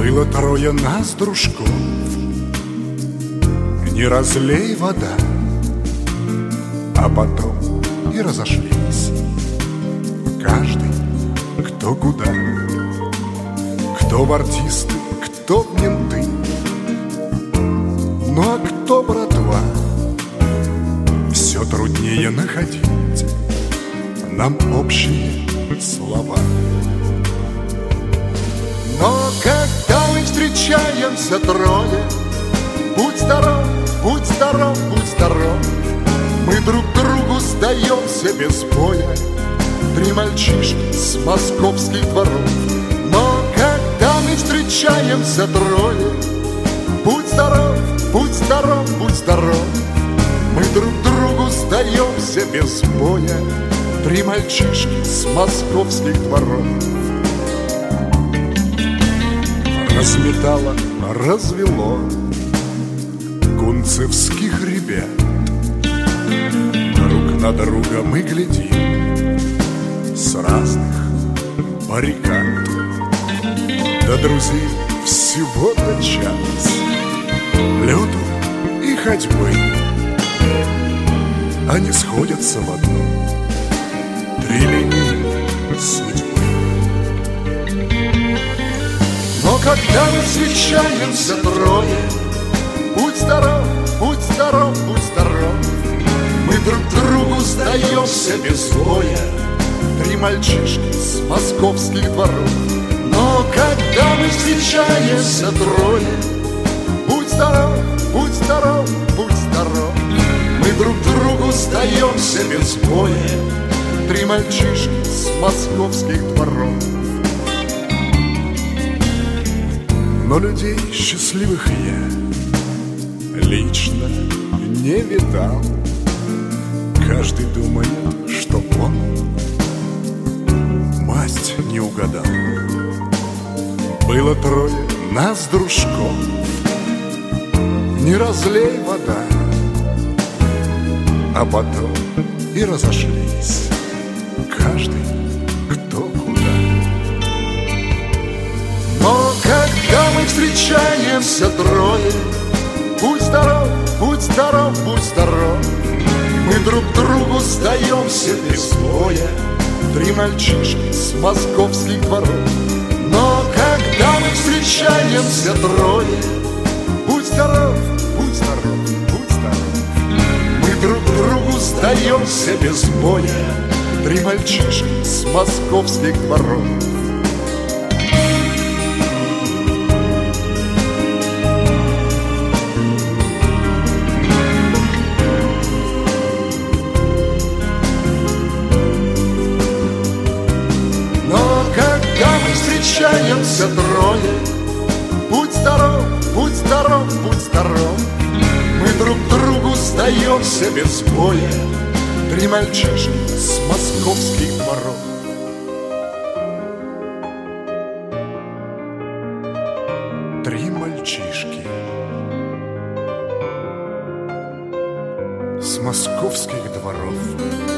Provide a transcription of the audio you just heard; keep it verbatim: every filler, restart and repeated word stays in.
Было трое нас, дружков, не разлей вода, а потом и разошлись. Каждый кто куда, кто в артисты, кто в менты, ну а кто братва. Все труднее находить нам общие слова. Но когда мы встречаемся трое, будь здоров, будь здоров, будь здоров, мы друг другу сдаемся без боя. Три мальчишки с московских дворов. Но когда мы встречаемся трое, будь здоров, будь здоров, будь здоров, мы друг другу сдаемся без боя. Три мальчишки с московских дворов. Разметало, развело кунцевских ребят. Друг на друга мы глядим с разных баррикад. До друзей всего-то час лету и ходьбы, они сходятся в одну три линии судьбы. Но когда мы встречаемся трое, будь здоров, будь здоров, будь здоров, мы друг другу сдаемся без боя. Три мальчишки с московских дворов. Но когда мы встречаемся трое, будь здоров, будь здоров, будь здоров, мы друг другу сдаемся без боя. Три мальчишки с московских дворов. Но людей счастливых я лично не видал. Каждый думает, что он масть не угадал. Было трое нас, дружков, не разлей вода, а потом и разошлись. Каждый кто куда. Но когда мы встречаемся трое, будь здоров, будь здоров, будь здоров, мы друг другу сдаемся без боя. Три мальчишки с московских дворов. Но когда мы встречаемся трое, будь здоров, будь здоров, будь здоров, мы друг другу сдаемся без боя. Три мальчишки с московских дворов. Но когда мы встречаемся трое, будь здоров, будь здоров, будь здоров, мы друг другу сдаемся без боя. Три мальчишки с московских дворов. Три мальчишки с московских дворов.